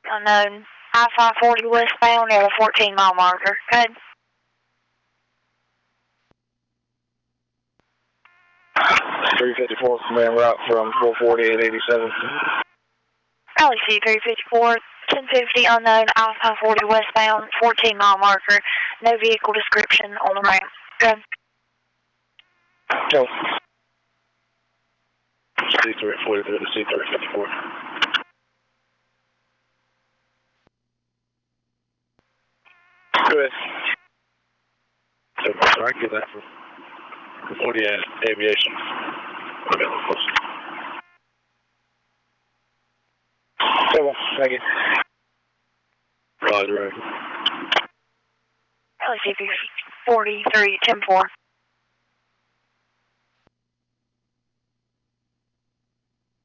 Unknown. I-540 westbound at a 14-mile marker. Good. 354 command route from 440 at 87. Rally C-354, 1050 unknown, I-540 westbound, 14-mile marker. No vehicle description on the ramp. Good. Go. C-340 to C-354. Good. Sorry, get that from 40 aviation. Okay, close. Okay, thank you. Roger, right. Rally C-43, 10-4.